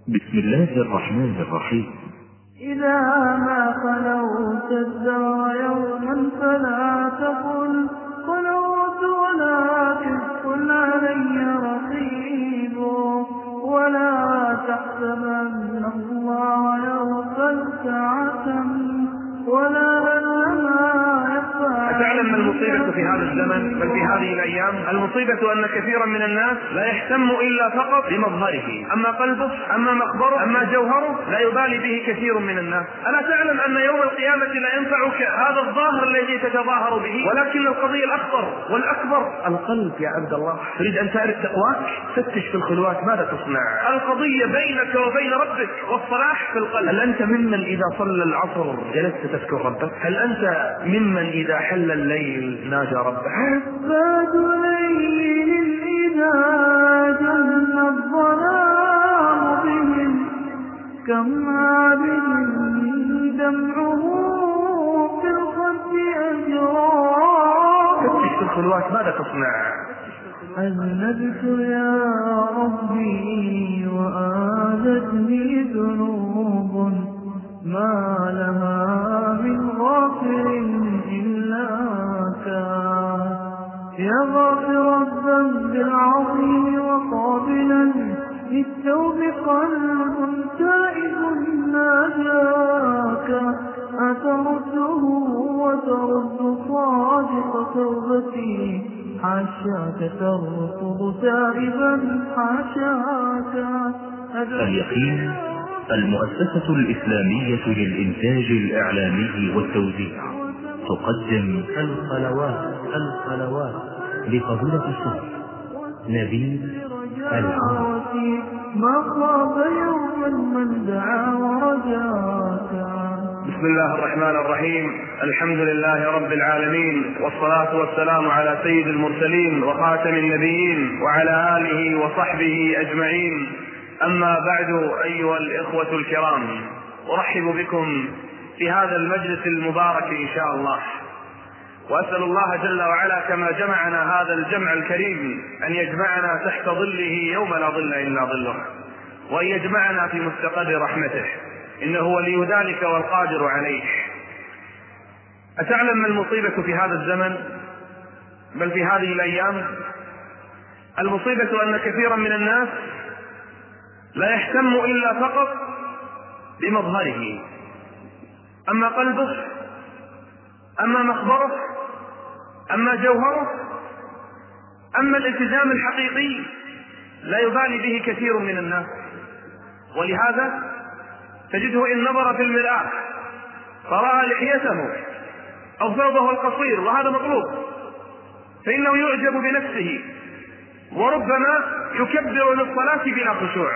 بسم الله الرحمن الرحيم. إذا ما خلوت الدار يوما فلا تقل خلوت، ولكن قل علي رقيب، ولا تحسبن الله يغفل ساعة ولا لما يخفى. أتعلم ما المصيبة في هذا الزمن بل في هذه الأيام؟ المصيبة أن كثيرا من الناس لا يهتم إلا فقط بمظهره، أما قلبه، أما مخبره، أما جوهره لا يبالي به كثير من الناس. ألا تعلم أن يوم القيامة لا ينفعك هذا الظاهر الذي تتظاهر به، ولكن القضية الأخطر والأكبر القلب يا عبد الله. تريد أن تعرف تقواك؟ فتش في الخلوات ماذا تصنع. القضية بينك وبين ربك، والصلاح في القلب. هل أنت ممن إذا صلى العصر جلست تذكر ربك؟ هل أنت ممن إذا حل الليل ناجى ربك؟ عباد ليل إذا جن الظلام بهم، كم عابد دمعه في الخد أجرى. فتش في الخلوات ماذا تصنع. أذنبت يا ربي وآذتني ذنوب، ما لها من غافر إلا كان. يا غافر الذنب العظيم وقابلا للتوب قلب تائب ناجاك، أترده وترد صادق توبتي، حاشاك ترفض تائبا حاشاك. اليقين المؤسسة الإسلامية للإنتاج الإعلامي والتوزيع تقدم الخلوات لفضيلة الشيخ نبيل العمر. ما خاب يوما من دعا ورجاك. بسم الله الرحمن الرحيم. الحمد لله رب العالمين، والصلاة والسلام على سيد المرسلين وخاتم النبيين وعلى آله وصحبه أجمعين. أما بعد، أيها الإخوة الكرام، أرحب بكم في هذا المجلس المبارك إن شاء الله، وأسأل الله جل وعلا كما جمعنا هذا الجمع الكريم أن يجمعنا تحت ظله يوم لا ظل إلا ظله، وأن يجمعنا في مستقر رحمته، إنه ولي ذلك والقادر عليه. أتعلم ما المصيبة في هذا الزمن بل في هذه الأيام؟ المصيبة أن كثيرا من الناس لا يهتم إلا فقط بمظهره، أما قلبه، أما مخبره، أما جوهره، أما الالتزام الحقيقي لا يبالي به كثير من الناس. ولهذا تجده إن نظر في المرآة فرأى لحيته أو ثوبه القصير، وهذا مطلوب، فإنه يعجب بنفسه، وربما يكبر للصلاة بلا خشوع،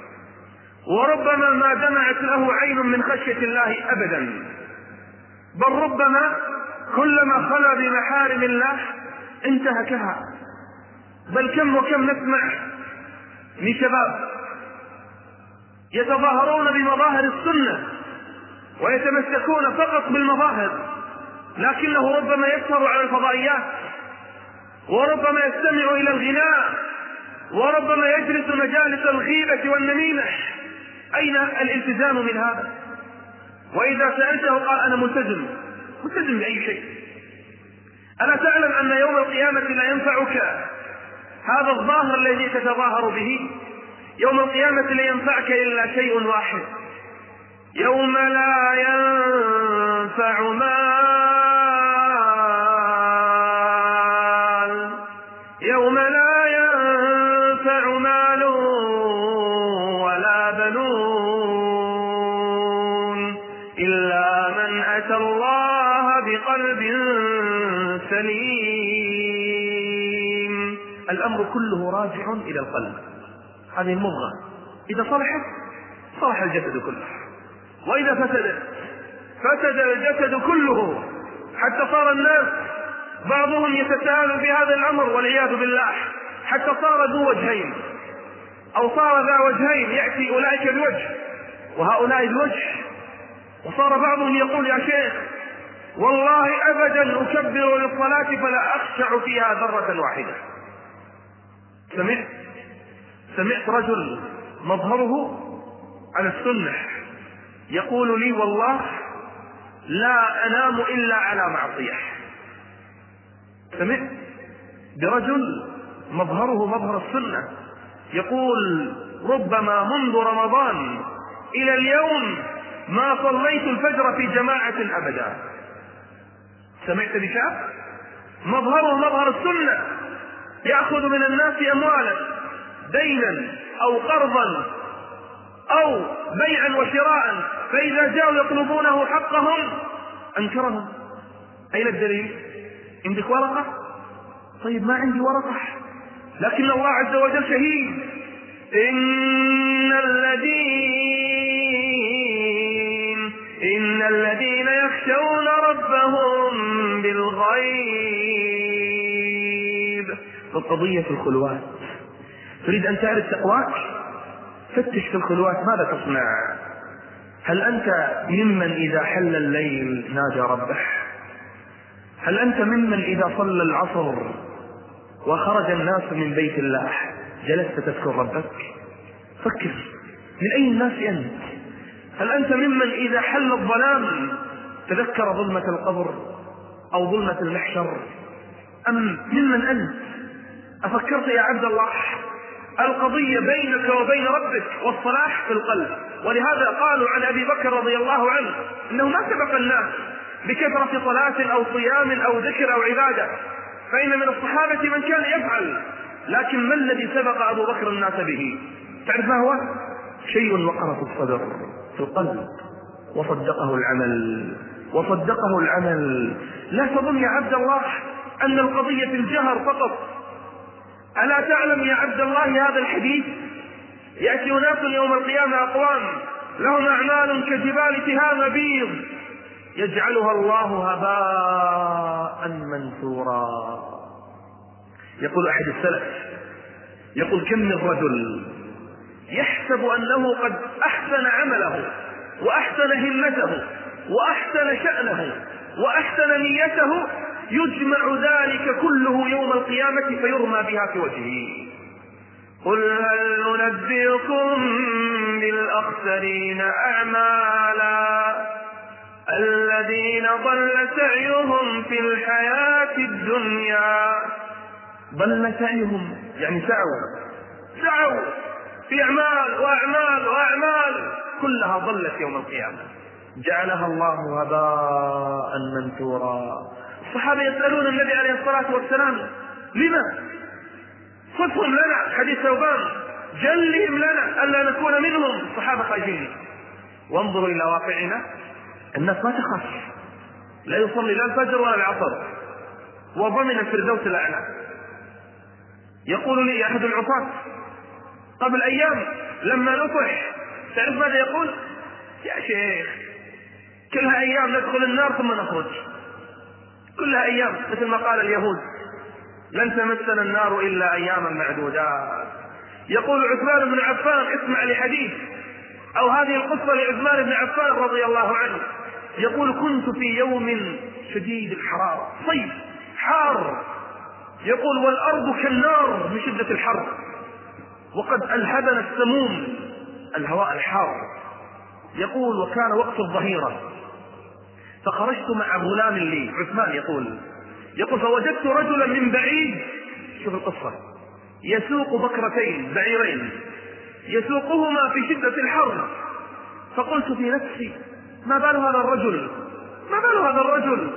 وربما ما دمعت له عين من خشية الله أبدا، بل ربما كلما خلا بمحارم الله انتهكها. بل كم وكم نسمع من شباب يتظاهرون بمظاهر السنة ويتمسكون فقط بالمظاهر، لكنه ربما يسهر على الفضائيات، وربما يستمع إلى الغناء، وربما يجلس مجالس الغيبة والنميمة. أين الالتزام من هذا؟ وإذا سألته قال أنا ملتزم بأي شيء؟ ألا تعلم أن يوم القيامة لا ينفعك هذا الظاهر الذي تتظاهر به؟ يوم القيامة لا ينفعك إلا شيء واحد: يوم لا ينفع مال، يوم لا ينفع مال ولا بنون إلا من أتى الله بقلب سليم. الأمر كله راجع إلى القلب. هذه المضغة إذا صلحت صلح الجسد كله، وإذا فسد الجسد كله، حتى صار الناس بعضهم يتساهل في هذا الأمر والعياذ بالله، حتى صار ذو وجهين أو صار ذا وجهين، يأتي أولئك الوجه وهؤلاء الوجه. وصار بعضهم يقول يا شيخ والله أبدا أكبر للصلاة فلا أخشع فيها ذرة واحدة. سمعت رجل مظهره على السنة يقول لي والله لا أنام إلا على معصية. سمعت برجل مظهره مظهر السنة يقول ربما منذ رمضان إلى اليوم ما صليت الفجر في جماعة أبدا. سمعت بشاب مظهره مظهر السنة يأخذ من الناس أموالا دينا أو قرضا أو بيعا وشراء، فإذا جاءوا يطلبونه حقهم أنكرهم. أين الدليل؟ عندك ورقة؟ طيب ما عندي ورقة، لكن الله عز وجل شهيد. إن الذين يخشون ربهم بالغيب. القضية في الخلوات. تريد أن تعرف تقواك؟ فتش في الخلوات ماذا تصنع. هل أنت ممن إذا حل الليل ناجى ربه؟ هل أنت ممن إذا صلى العصر وخرج الناس من بيت الله جلست تذكر ربك؟ فكر من أي الناس أنت؟ هل أنت ممن إذا حل الظلام تذكر ظلمة القبر أو ظلمة المحشر؟ أم ممن أنت؟ أفكرت يا عبد الله؟ القضية بينك وبين ربك والصلاح في القلب. ولهذا قالوا عن أبي بكر رضي الله عنه إنه ما سبق الناس بكثرة صلاة أو صيام أو ذكر أو عبادة، فإن من الصحابة من كان يفعل، لكن ما الذي سبق أبو بكر الناس به؟ تعرف ما هو؟ شيء وقر في الصدر في القلب وصدقه العمل. لا تظن يا عبد الله أن القضية في الجهر فقط. ألا تعلم يا عبد الله هذا الحديث؟ يأتي ناس يوم القيامة أقوام لهم أعمال كجبال تهام بيض يجعلها الله هباء منثورا. يقول أحد السلف يقول كم من رجل يحسب أنه قد أحسن عمله وأحسن همته وأحسن شأنه وأحسن نيته، يجمع ذلك كله يوم القيامة فيرمى بها في وجهه. قل هل ننبئكم بالأخسرين أعمالا الذين ضل سعيهم في الحياة الدنيا. ضل سعيهم يعني سعوا في أعمال كلها ضلت يوم القيامة، جعلها الله هباء منثورا. الصحابة يسألون النبي عليه الصلاة والسلام لما؟ صفهم لنا، حديث ثوبان جلهم لنا ألا نكون منهم. الصحابة خايفين. وانظروا إلى واقعنا، الناس ما تخاف، لا يصلي لا الفجر ولا العصر وضمن الفردوس الأعلى. يقول لي أحد العصاة قبل أيام لما نصح، تعرف ماذا يقول؟ يا شيخ كلها أيام ندخل النار ثم نخرج، كلها أيام، مثل ما قال اليهود لن تمسنا النار إلا أياما معدودات. يقول عثمان بن عفان، اسمع لحديث أو هذه القصة لعثمان بن عفان رضي الله عنه، يقول كنت في يوم شديد الحرارة، صيف حار، يقول والأرض كالنار من شدة الحر، وقد ألهبنا السموم الهواء الحار. يقول وكان وقت الظهيرة، فخرجت مع غلام لي، عثمان يقول فوجدت رجلا من بعيد، شوف القصة، يسوق بكرتين بعيرين يسوقهما في شدة الحر. فقلت في نفسي ما بال هذا الرجل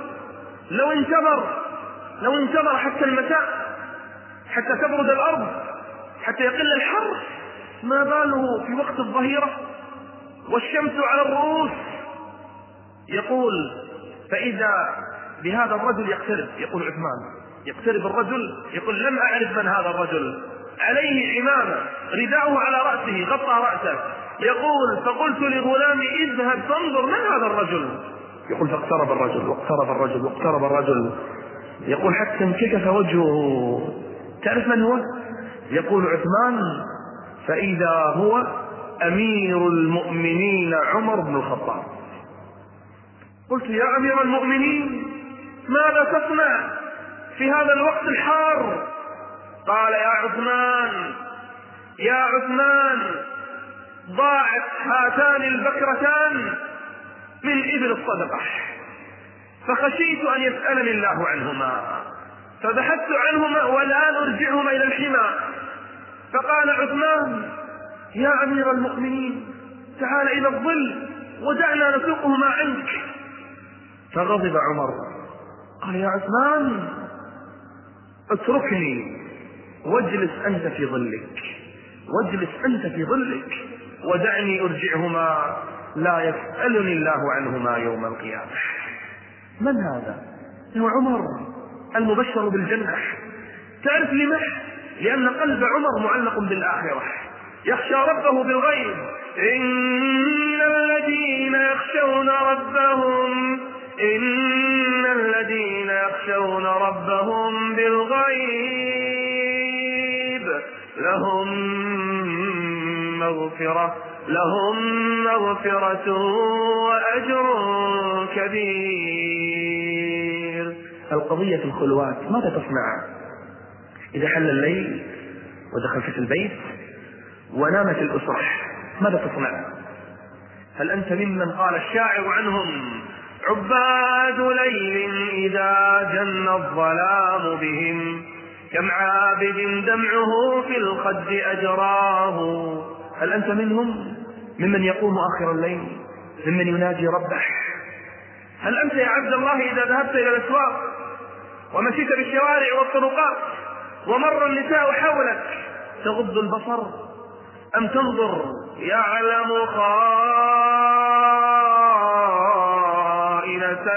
لو انتظر حتى المساء حتى تبرد الأرض حتى يقل الحر، ما باله في وقت الظهيرة والشمس على الرؤوس. يقول فإذا بهذا الرجل يقترب، يقول عثمان يقترب الرجل، يقول لم أعرف من هذا الرجل، عليه عمامة، رداؤه على رأسه غطى رأسه. يقول فقلت لغلامي اذهب فانظر من هذا الرجل. يقول فاقترب الرجل يقول حتى انكشف وجهه. تعرف من هو؟ يقول عثمان فإذا هو أمير المؤمنين عمر بن الخطاب. قلت يا أمير المؤمنين ماذا تصنع في هذا الوقت الحار؟ قال يا عثمان ضاعت هاتان البكرتان من إبل الصدقة، فخشيت أن يسألني الله عنهما، فبحثت عنهما والآن أرجعهما إلى الحمى. فقال عثمان: يا أمير المؤمنين، تعال إلى الظل ودعنا نسوقهما عنك. فغضب عمر، قال: يا عثمان، اتركني واجلس أنت في ظلك، واجلس أنت في ظلك ودعني أرجعهما، لا يسألني الله عنهما يوم القيامة. من هذا؟ هو عمر المبشر بالجنة. تعرف لماذا؟ لأن قلب عمر معلق بالآخرة، يخشى ربه بالغيب. إن الذين يخشون ربهم بالغيب لهم مغفرة وأجر كبير. القضية في الخلوات، ماذا تصنع إذا حل الليل ودخلت في البيت ونامت الأسرة؟ ماذا تصنع؟ هل أنت ممن قال الشاعر عنهم: عباد ليل إذا جن الظلام بهم، كم عابد دمعه في الخد أجراه؟ هل أنت منهم، ممن يقوم آخر الليل، ممن يناجي ربه؟ هل أنت يا عبد الله إذا ذهبت إلى الأسواق ومشيت بالشوارع والطرقات ومر النساء حولك تغض البصر أم تنظر؟ يعلم خائنة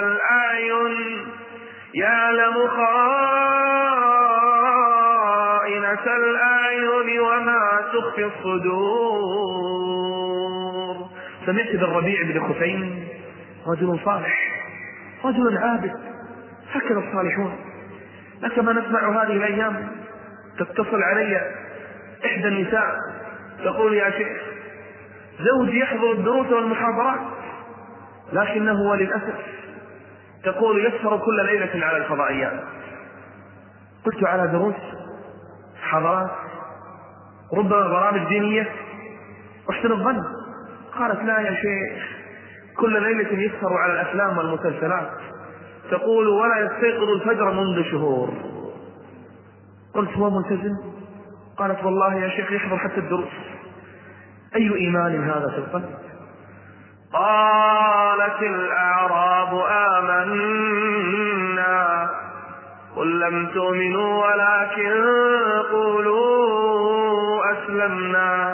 الأعين وما تخفي الصدور. سمعت بالربيع بن خثيم، رجل صالح، رجل عابد، هكذا الصالحون. لكما نسمع هذه الأيام تتصل علي إحدى النساء تقول: يا شيخ، زوجي يحضر الدروس والمحاضرات، لكنه وللأسف تقول يسهر كل ليلة على الفضائيات. قلت: على دروس، حضرات، ربما برامج دينية؟ احسن الظن. قالت: لا يا شيخ، كل ليلة يسهر على الأفلام والمسلسلات، تقول ولا يستيقظ الفجر منذ شهور. قلت: هو ملتزم؟ قالت: والله يا شيخ يحضر حتى الدروس. أي إيمان هذا في القلب؟ قالت الأعراب: آمنا، قل لم تؤمنوا ولكن قولوا أسلمنا.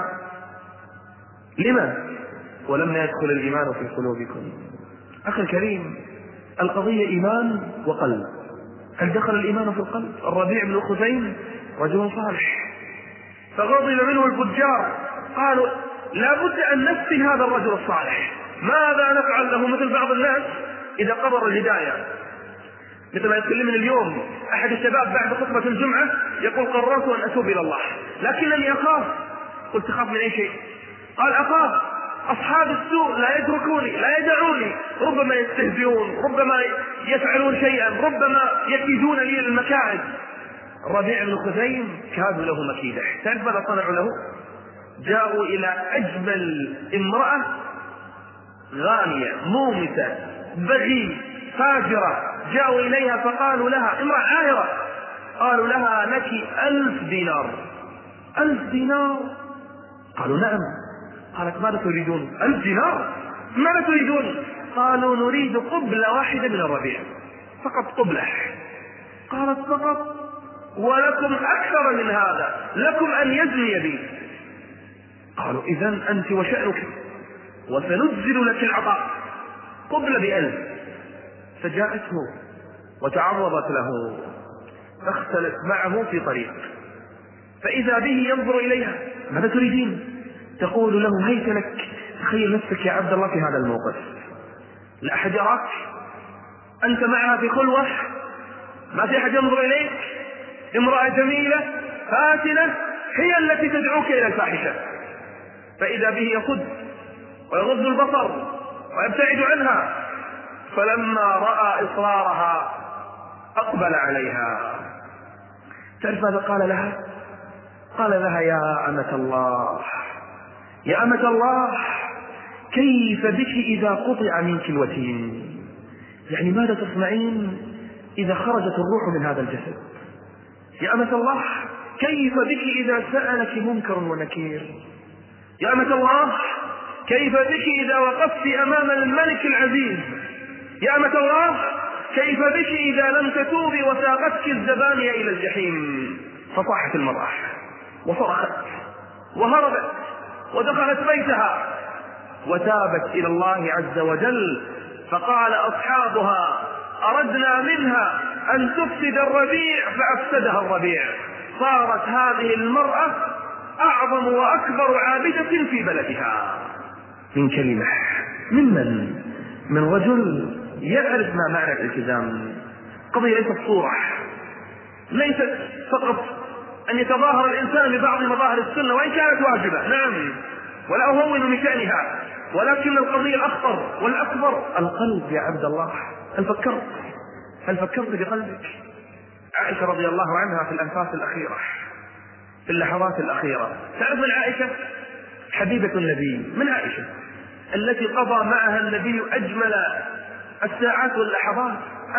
لما ولما يدخل الإيمان في قلوبكم؟ أخي الكريم، القضية إيمان وقلب. هل دخل الإيمان في القلب؟ الربيع بن خثيم رجل صالح، فغضب منه الفجار، قالوا: لا بد أن نفتن هذا الرجل الصالح، ماذا نفعل له؟ مثل بعض الناس إذا قبر الهداية، مثل ما يتكلمني اليوم أحد الشباب بعد خطبة الجمعة يقول: قررت أن أتوب إلى الله لكنني أخاف. قلت: تخاف من أي شيء؟ قال: أخاف أصحاب السوء لا يتركوني، لا يدعوني، ربما يستهزئون، ربما يفعلون شيئا، ربما يكيدون لي المكائد. الربيع بن خثيم كادوا له مكيدة. تعرف ماذا صنعوا له؟ جاءوا إلى أجمل امرأة غانية مومسة بغي فاجرة، جاءوا إليها فقالوا لها، امرأة عاهرة، قالوا لها: لك 1000 دينار. 1000 دينار؟ قالوا: نعم. قالت: ماذا تريدون؟ 1000 دينار؟ ماذا تريدون؟ قالوا: نريد قبلة واحدة من الربيع، فقط قبلة. قالت: فقط؟ ولكم أكثر من هذا، لكم أن يزني بي. قالوا: إذن أنت وشأنك، وسنجزل لك العطاء، قبل ب1000. فجاءته وتعرضت له، فاختلت معه في طريق، فإذا به ينظر إليها: ماذا تريدين؟ تقول له: هيت لك، تخيل نفسك يا عبد الله في هذا الموقف، لا أحد يراك، أنت معها في خلوة، ما في أحد ينظر إليك، امرأة جميلة فاتنة هي التي تدعوك إلى الفاحشة، فإذا به يصد ويغض البصر ويبتعد عنها. فلما رأى إصرارها أقبل عليها. تعرف ماذا قال لها؟ قال لها: يا أمة الله، يا أمة الله كيف بك إذا قطع منك الوتين؟ يعني ماذا تصنعين إذا خرجت الروح من هذا الجسد؟ يا أمة الله كيف بك إذا سألك منكر ونكير؟ يا أمة الله كيف بك إذا وقفت أمام الملك العزيز؟ يا أمة الله كيف بك إذا لم تتوبي وساقتك الزبانية إلى الجحيم؟ فصاحت المرأة وصرخت وهربت ودخلت بيتها وتابت إلى الله عز وجل. فقال أصحابها أردنا منها أن تفسد الربيع فأفسدها الربيع. صارت هذه المرأة أعظم وأكبر عابدة في بلدها. من كلمة من رجل يعرف ما معنى الالتزام. قضية ليست صورة، ليست فقط أن يتظاهر الإنسان ببعض مظاهر السنة وإن كانت واجبة، نعم، ولا أهون من شأنها، ولكن القضية الأخطر والأكبر القلب. يا عبد الله هل فكرت بقلبك؟ عائشة رضي الله عنها في الأنفاس الأخيرة، في اللحظات الأخيرة، تعرف من عائشة؟ حبيبة النبي، من عائشة التي قضى معها النبي أجمل الساعات واللحظات.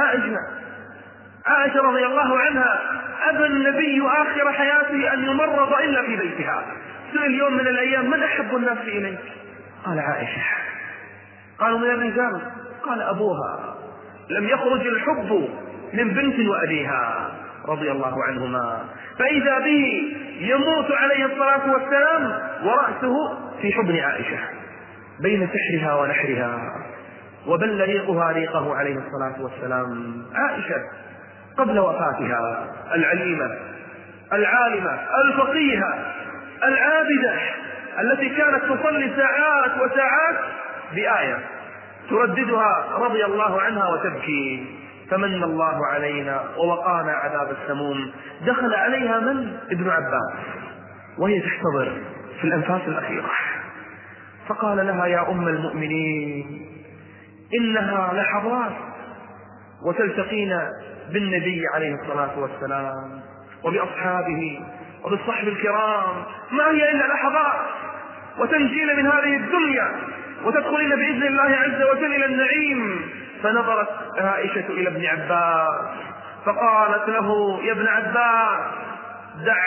عائشة رضي الله عنها أبى النبي آخر حياته أن يمرض إلا في بيتها. سئل يوم من الأيام من أحب الناس إليك؟ قال عائشة. قالوا من الرجال؟ قال أبوها. لم يخرج الحب من بنت وأبيها رضي الله عنهما. فإذا به يموت عليه الصلاة والسلام ورأسه في حضن عائشة بين سحرها ونحرها، وبل ريقها ريقه عليه الصلاة والسلام. عائشة قبل وفاتها العليمة العالمة الفقيهة العابدة التي كانت تصلي ساعات وساعات بآية ترددها رضي الله عنها وتبكي. فمن الله علينا ووقانا عذاب السموم. دخل عليها من؟ ابن عباس وهي تحتضر في الأنفاس الأخيرة، فقال لها يا أم المؤمنين إنها لحظات وتلتقين بالنبي عليه الصلاة والسلام وبأصحابه وبالصحب الكرام، ما هي إلا لحظات وتنجين من هذه الدنيا وتدخلين بإذن الله عز وجل إلى النعيم. فنظرت عائشة إلى ابن عباس فقالت له يا ابن عباس دع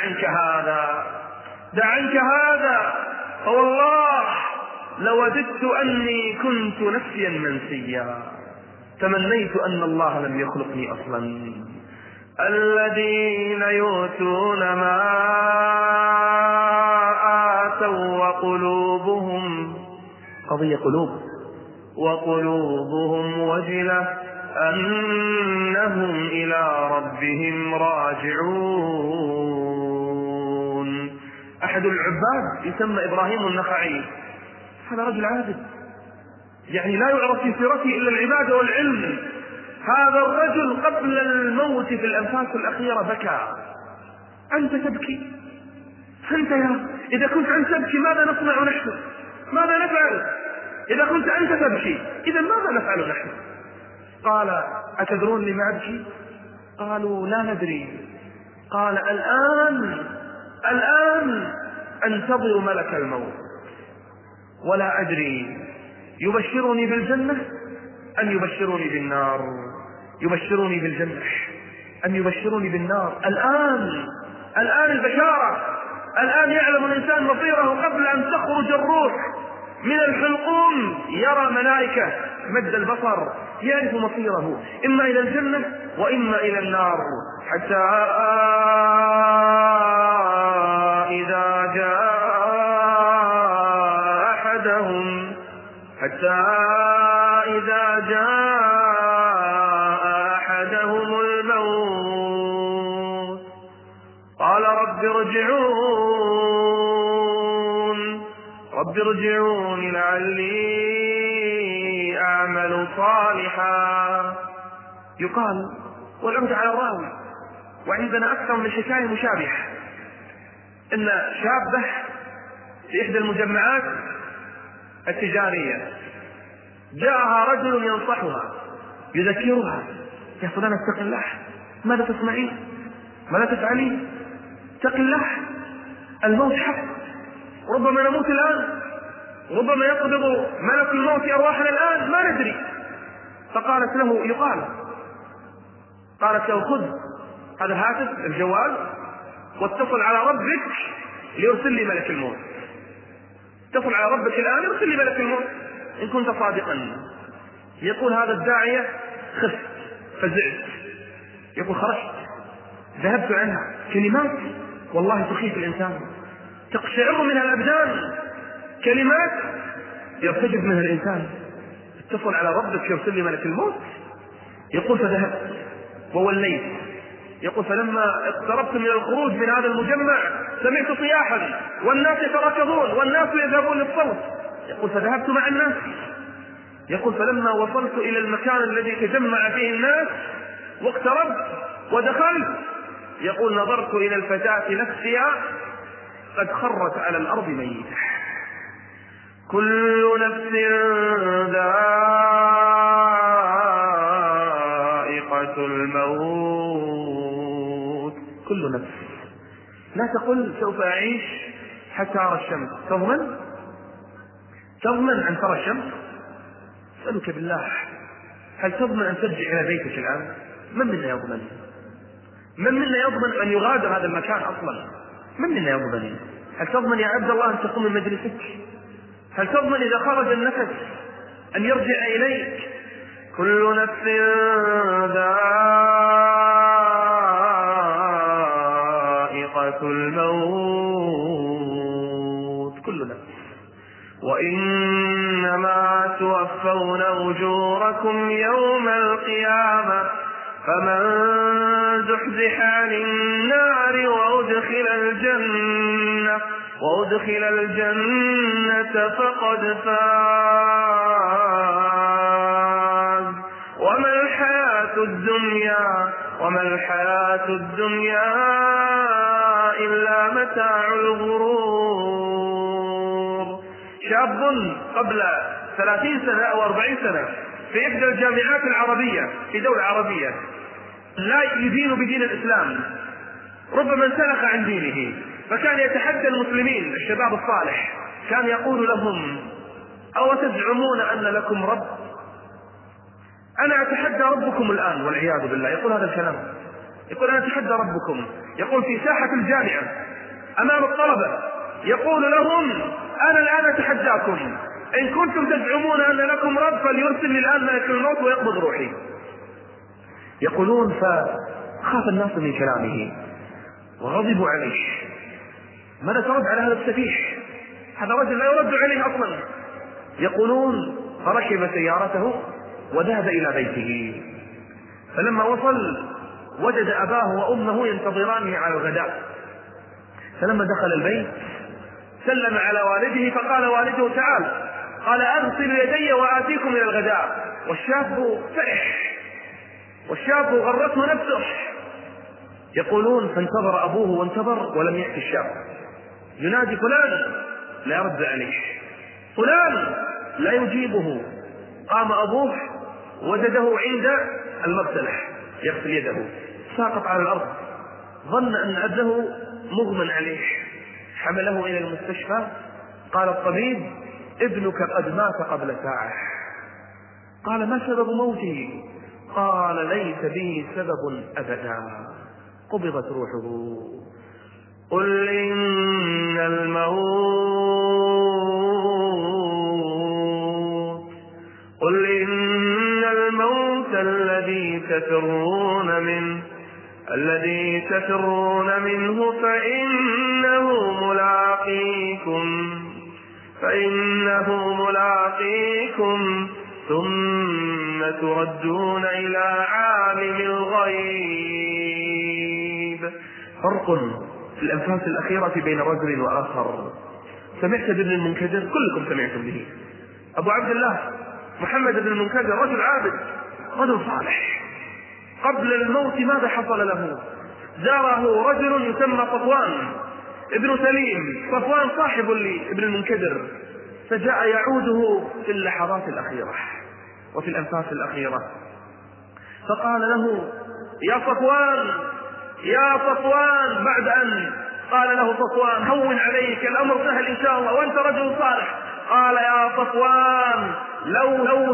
عنك هذا فوالله لوددت أني كنت نسيا منسيا. تمنيت أن الله لم يخلقني أصلا. الذين يؤتون ما آتوا وقلوبهم قضية وقلوبهم وجلة أنهم إلى ربهم راجعون. أحد العباد يسمى إبراهيم النخعي، هذا رجل عابد، يعني لا يعرف في سيرته إلا العبادة والعلم. هذا الرجل قبل الموت في الأنفاس الأخيرة بكى. أنت تبكي؟ أنت إذا كنت أنت تبكي ماذا نصنع نحن؟ ماذا نفعل؟ إذا كنت أنت تبكي إذا ماذا نفعل نحن؟ قال أتدرون لما أبكي؟ قالوا لا ندري. قال الآن أنتظر ملك الموت ولا أدري يبشرني بالجنة أم يبشرني بالنار، يبشرني بالجنة أم يبشرني بالنار. الآن البشارة. الآن يعلم الإنسان مصيره قبل أن تخرج الروح من الحلقوم. يرى ملائكة مد البصر يعرف مصيره إما إلى الجنة وإما إلى النار. حتى إذا جاء أحدهم الموت قال رب ارجعون لعلي أعمل صالحا. يقال والعهد على الراوي، وعندنا أكثر من حكاية مشابهة، إن شابة في إحدى المجمعات التجارية جاءها رجل ينصحها يذكرها يا فلانة اتق الله، ماذا تصنعين؟ ماذا تفعلين؟ اتق الله، الموت حق، ربما نموت الآن. ربما يقبض ملك الموت أرواحنا الآن ما ندري. فقالت له قالت له خذ هذا الهاتف الجوال واتصل على ربك ليرسل لي ملك الموت. اتصل على ربك الآن يرسل لي ملك الموت إن كنت صادقا. يقول هذا الداعية خفت فزعت، يقول خرجت ذهبت عنها، كلمات والله تخيف الإنسان، تقشعر منها الأبدان، كلمات يرتجف منها الإنسان. اتصل على ربك يرسل لي ملك الموت. يقول فذهبت ووليت. يقول فلما اقتربت من الخروج من هذا المجمع سمعت صياحا والناس يتراكضون والناس يذهبون للصوت. يقول فذهبت مع الناس. يقول فلما وصلت إلى المكان الذي تجمع فيه الناس واقتربت ودخلت، يقول نظرت إلى الفتاة نفسها قد خرت على الأرض ميتة. كل نفس ذائقة الموت. كل نفس. لا تقل سوف أعيش حتى أرى الشمس. تضمن أن ترى الشمس؟ أسألك بالله، هل تضمن أن ترجع إلى بيتك الآن؟ من منا يضمن؟ من منا يضمن أن يغادر هذا المكان أصلا؟ من منا يضمن؟ هل تضمن يا عبد الله أن تقوم من مجلسك؟ هل تضمن إذا خرج النفس أن يرجع إليك؟ كل نفس ذائقة الموت. كل نفس. وإنما توفون أجوركم يوم القيامة فمن زحزح عن النار وأدخل الجنة فقد فاز. وما الحياة الدنيا إلا متاع الغرور. شاب قبل 30 سنة أو 40 سنة في إحدى الجامعات العربية في دولة عربية لا يدين بدين الإسلام، ربما انسلخ عن دينه، فكان يتحدى المسلمين الشباب الصالح، كان يقول لهم أو تزعمون أن لكم رب؟ أنا أتحدى ربكم الآن والعياذ بالله. يقول هذا الكلام، يقول أنا أتحدى ربكم. يقول في ساحة الجامعة أمام الطلبة يقول لهم أنا الآن أتحداكم، إن كنتم تزعمون أن لكم رب فليرسل لي الآن ملك الموت ويقبض روحي. يقولون فخاف الناس من كلامه وغضبوا عليه. ماذا ترد على هذا السفيح؟ هذا رجل لا يرد عليه أصلا. يقولون فركب سيارته وذهب إلى بيته، فلما وصل وجد أباه وأمه ينتظرانه على الغداء. فلما دخل البيت سلم على والده فقال والده تعال، قال أغسل يدي وآتيكم إلى الغداء. والشاب فرح والشاب غرته نفسه. يقولون فانتظر أبوه وانتظر ولم يأتي الشاب. ينادي فلان لا يرد عليه، فلان لا يجيبه. قام أبوه وجده عند المغسلة يغسل يده، ساقط على الأرض، ظن أن أبنه مغمى عليه، حمله إلى المستشفى. قال الطبيب ابنك قد مات قبل ساعة. قال ما سبب موته؟ قال ليس به سبب أبدا، قبضت روحه. قل إن الموت الذي تفرون منه فإنه ملاقيكم ثم تردون إلى عالم الغيب. فرق في الأنفاس الأخيرة بين رجل وآخر. سمعت بابن المنكدر؟ كلكم سمعتم به. أبو عبد الله محمد بن المنكدر رجل عابد، رجل صالح. قبل الموت ماذا حصل له؟ زاره رجل يسمى صفوان ابن سليم، صفوان صاحب لابن المنكدر، فجاء يعوده في اللحظات الأخيرة وفي الأنفاس الأخيرة، فقال له يا صفوان بعد أن قال له صفوان هون عليك الأمر سهل إن شاء الله وأنت رجل صالح، قال يا صفوان لو